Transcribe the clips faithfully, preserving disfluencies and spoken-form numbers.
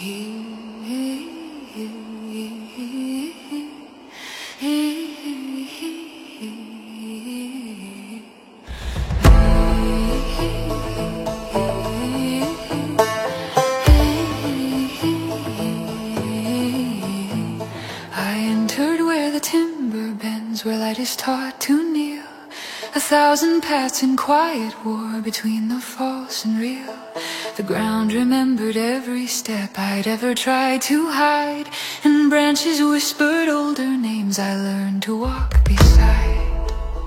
Where light is taught to kneel, a thousand paths in quiet war between the false and real. The ground remembered every step I'd ever tried to hide, and branches whispered older names I learned to walk beside.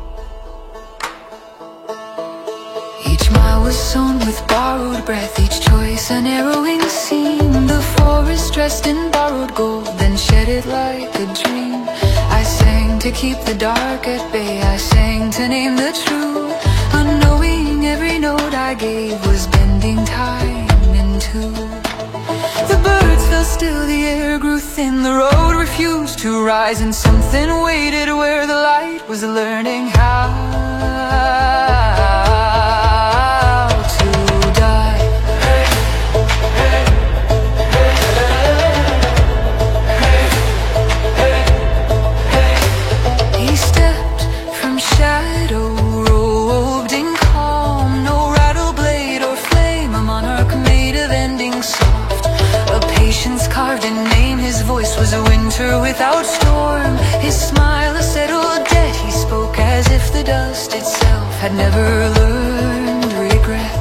Each mile was sown with borrowed breath, each choice an harrowing scene. The forest dressed in borrowed gold, then shed it like a dream. I sang to keep the dark at bay, I sang to name the true, unknowing every note I gave was bending time in two. The birds fell still, the air grew thin, the road refused to rise, and something waited where the light was learning how to die. He stepped from shadow, robed in calm, no rattle blade or flame, a monarch made of ending soft, a patience carved in name. His voice was a winter without storm, his smile a settled debt. He spoke as if the dust itself had never learned regret.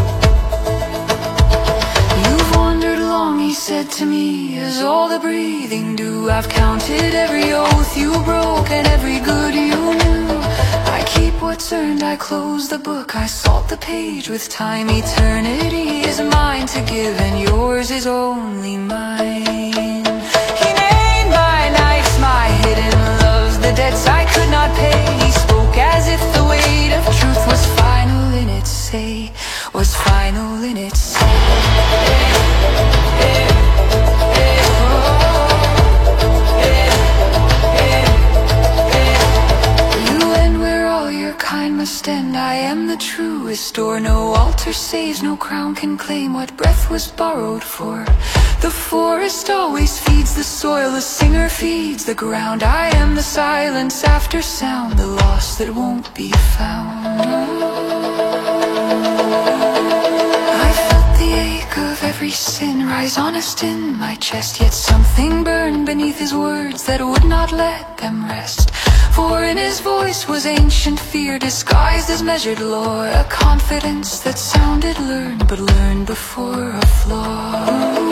You've wandered long, he said to me, as all the breathing do. I've counted every oath you broke and every good you knew. I keep what's earned, I close the book, I salt the page with time. Eternity is mine to give, and yours is only mine. He named my nights, my hidden loves, the debts I could not pay. He spoke as if the weight of truth was final in its say, was final in its say. Must end. I am the truest door, no altar saves, no crown can claim what breath was borrowed for. The forest always feeds the soil, the singer feeds the ground. I am the silence after sound, the loss that won't be found. I felt the ache of every sin rise honest in my chest, yet something burned beneath his words that would not let them rest. For in his voice was ancient fear disguised as measured lore, a confidence that sounded learned, but learned before a flaw.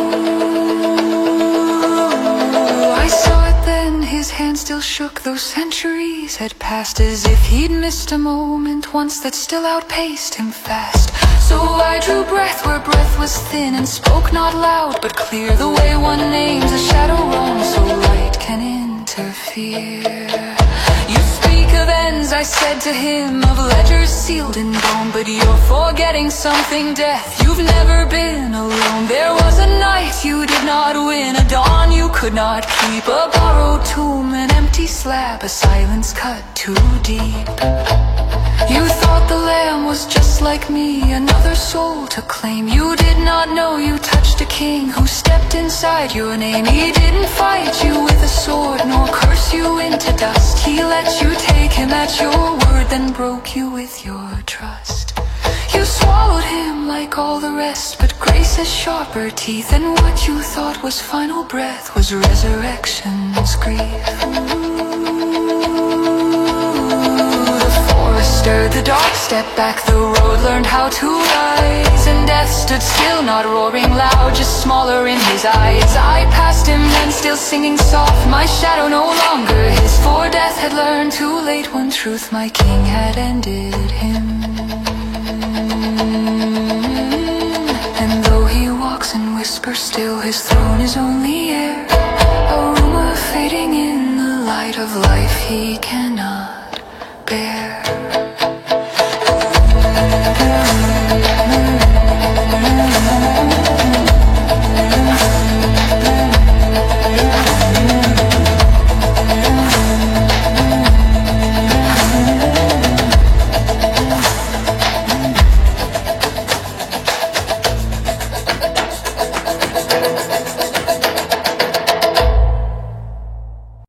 I saw it then, his hand still shook, though centuries had passed, as if he'd missed a moment once that still outpaced him fast. So I drew breath where breath was thin, and spoke not loud but clear, the way one names a shadow roams so light can interfere. You speak of ends, I said to him, of ledgers sealed in bone, but you're forgetting something, death. You've never been alone. There was a night you did not win, a dawn you could not keep, a borrowed tomb, an empty slab, a silence cut too deep. You thought the lamb was just like me, another soul to claim. You did not know you touched a king who stepped inside your name. He didn't fight you with a sword, nor curse you into dust. He let you take him at your word, then broke you with your trust. You swallowed him like all the rest, but grace has sharper teeth, and what you thought was final breath was resurrection's grief. Stirred the dark, stepped back, the road learned how to rise, and death stood still, not roaring loud, just smaller in his eyes. I passed him then, still singing soft, my shadow no longer his, for death had learned too late one truth, my king had ended him. And though he walks and whispers still, his throne is only air, a rumor fading in the light of life he cannot bear. We'll be right back.